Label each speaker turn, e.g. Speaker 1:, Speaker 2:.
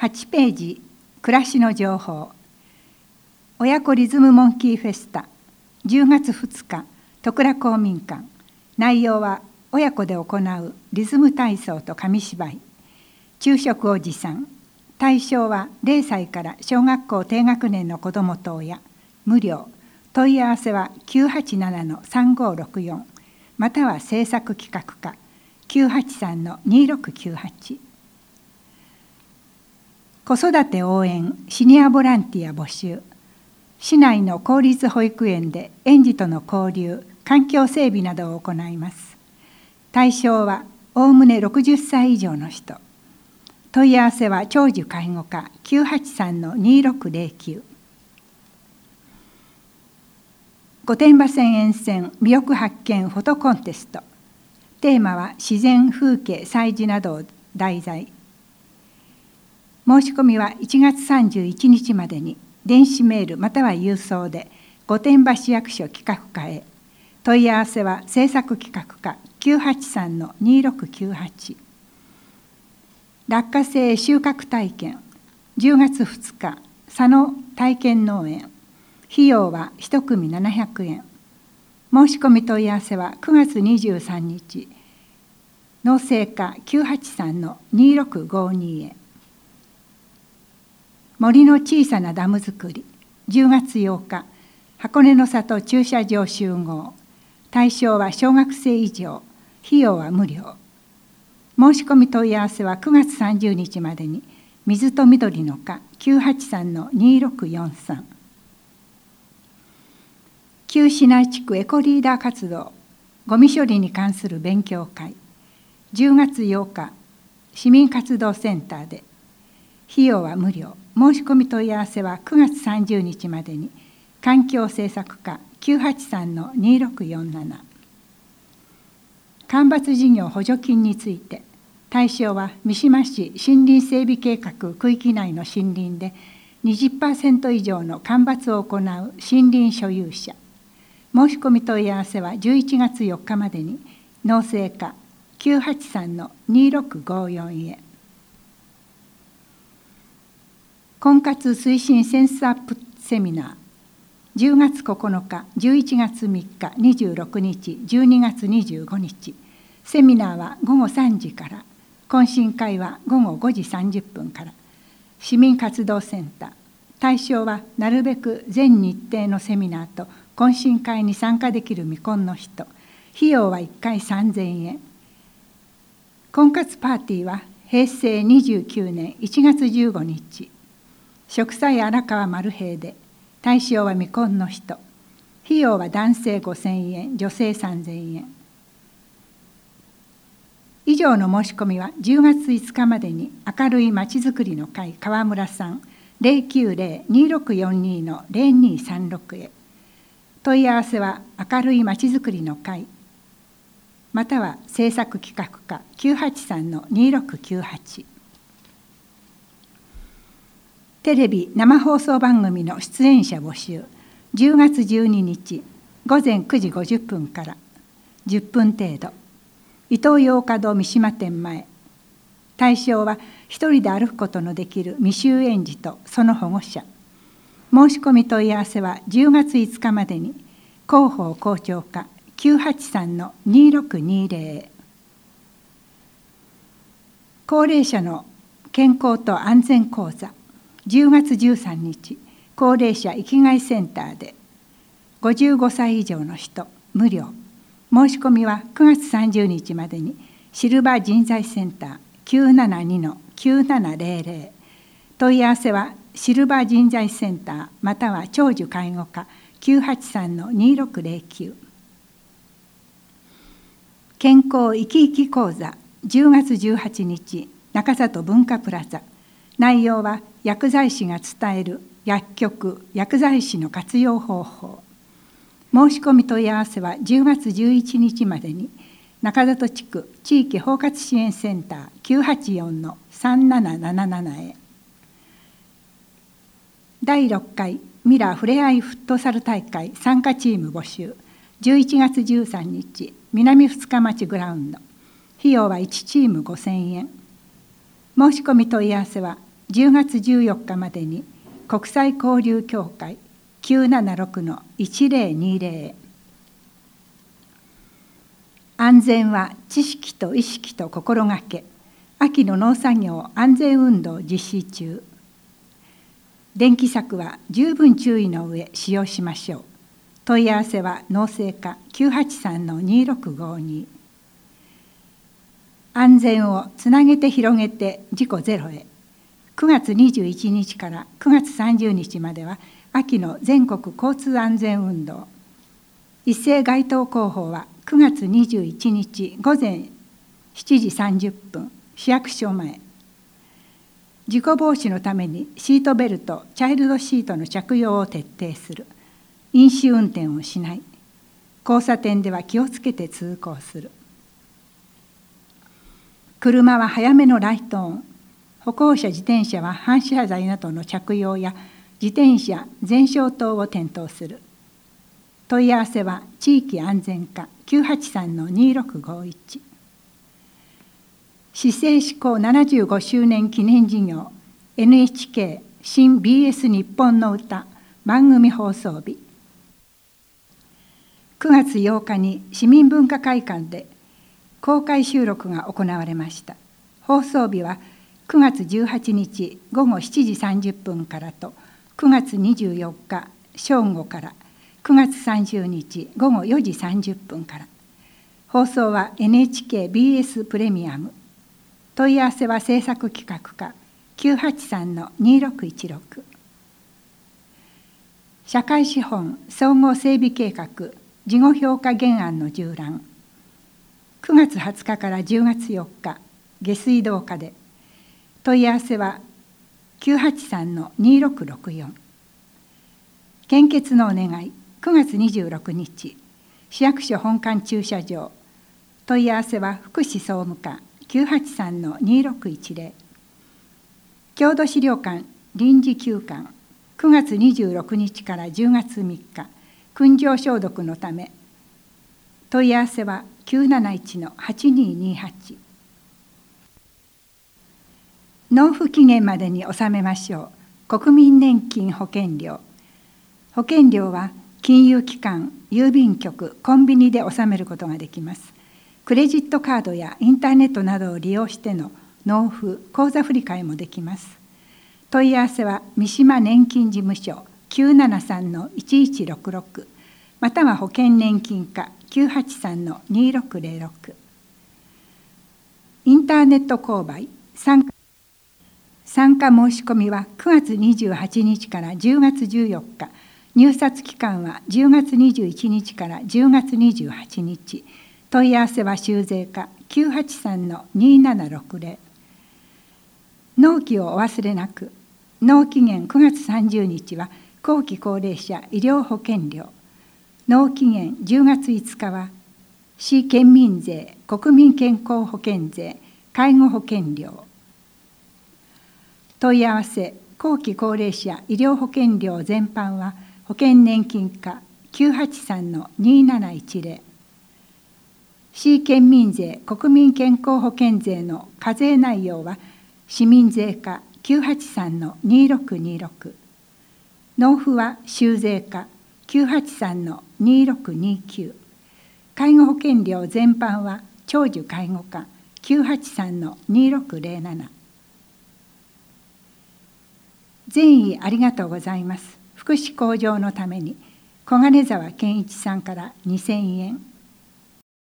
Speaker 1: 8ページ、暮らしの情報。親子リズムモンキーフェスタ、10月2日、戸倉公民館。内容は、親子で行うリズム体操と紙芝居。昼食を持参。対象は0歳から小学校低学年の子どもと親。無料。問い合わせは 987-3564 または制作企画課 983-2698。子育て応援シニアボランティア募集。市内の公立保育園で園児との交流、環境整備などを行います。対象はおおむね60歳以上の人。問い合わせは長寿介護課 983-2609。御殿場線沿線魅力発見フォトコンテスト。テーマは自然風景祭事などを題材。申し込みは1月31日までに電子メールまたは郵送で御殿場市役所企画課へ。問い合わせは制作企画課 983-2698。落花生収穫体験10月2日佐野体験農園。費用は1組700円。申し込み問い合わせは9月23日農政課 983-2652 へ。森の小さなダム作り10月8日箱根の里駐車場集合。対象は小学生以上。費用は無料。申し込み問い合わせは9月30日までに水と緑の課 983-2643。旧市内地区エコリーダー活動ゴミ処理に関する勉強会10月8日市民活動センターで。費用は無料。申し込み問い合わせは9月30日までに環境政策課 983-2647。間伐事業補助金について。対象は三島市森林整備計画区域内の森林で 20% 以上の間伐を行う森林所有者。申し込み問い合わせは11月4日までに農政課 983-2654 へ。婚活推進センスアップセミナー10月9日11月3日26日12月25日。セミナーは午後3時から。懇親会は午後5時30分から。市民活動センター。対象はなるべく全日程のセミナーと懇親会に参加できる未婚の人。費用は1回3000円。婚活パーティーは平成29年1月15日。植栽荒川マル平で。対象は未婚の人。費用は男性5000円、女性3000円。以上の申し込みは10月5日までに明るいまちづくりの会川村さん 090-2642-0236 へ。問い合わせは明るいまちづくりの会または制作企画課 983-2698。テレビ生放送番組の出演者募集10月12日午前9時50分から10分程度。イトーヨーカドー三島店前。対象は一人で歩くことのできる未就園児とその保護者。申し込み問い合わせは10月5日までに広報校長課 983-2620 へ。高齢者の健康と安全講座10月13日高齢者生きがいセンターで。55歳以上の人無料。申し込みは9月30日までにシルバー人材センター 972-9700。問い合わせはシルバー人材センターまたは長寿介護課 983-2609。健康生き生き講座10月18日中里文化プラザ。内容は薬剤師が伝える薬局薬剤師の活用方法。申し込み問い合わせは10月11日までに中里地区地域包括支援センター 984-3777 へ。第6回ミラーふれあいフットサル大会参加チーム募集11月13日南二日町グラウンド。費用は1チーム5000円。申し込み問い合わせは 10月14日までに国際交流協会 976-1020 へ。安全は知識と意識と心がけ、秋の農作業安全運動実施中。電気柵は十分注意の上使用しましょう。問い合わせは農政課 983-2652。安全をつなげて広げて事故ゼロへ。9月21日から9月30日までは秋の全国交通安全運動。一斉街頭広報は9月21日午前7時30分、市役所前。事故防止のためにシートベルト、チャイルドシートの着用を徹底する。飲酒運転をしない。交差点では気をつけて通行する。車は早めのライトオン。歩行者、自転車は反射材などの着用や自転車前照灯を点灯する。問い合わせは地域安全課 983-2651。市政施行75周年記念事業 NHK 新 BS 日本の歌番組放送日。9月8日に市民文化会館で公開収録が行われました。放送日は9月18日午後7時30分からと9月24日正午から9月30日午後4時30分から。放送は NHKBS プレミアム。問い合わせは制作企画課 983-2616。社会資本総合整備計画事後評価原案の従覧。9月20日から10月4日下水道課で。問い合わせは 983-2664。献血のお願い9月26日市役所本館駐車場。問い合わせは福祉総務課 983-2610。郷土資料館臨時休館9月26日から10月3日訓場消毒のため。問い合わせは 971-8228。納付期限までに納めましょう。国民年金保険料。保険料は金融機関、郵便局、コンビニで納めることができます。クレジットカードやインターネットなどを利用しての納付、口座振替もできます。問い合わせは三島年金事務所 973-1166 または保険年金課 983-2606。インターネット購買参加申し込みは9月28日から10月14日。入札期間は10月21日から10月28日。問い合わせは修税課 983-2760。納期をお忘れなく。納期限9月30日は後期高齢者医療保険料。納期限10月5日は市県民税、国民健康保険税、介護保険料。問い合わせ後期高齢者医療保険料全般は保険年金課 983-2710。市県民税、国民健康保険税の課税内容は市民税課 983-2626。納付は州税課 983-2629。介護保険料全般は長寿介護課 983-2607。善意ありがとうございます。福祉向上のために小金沢健一さんから2000円。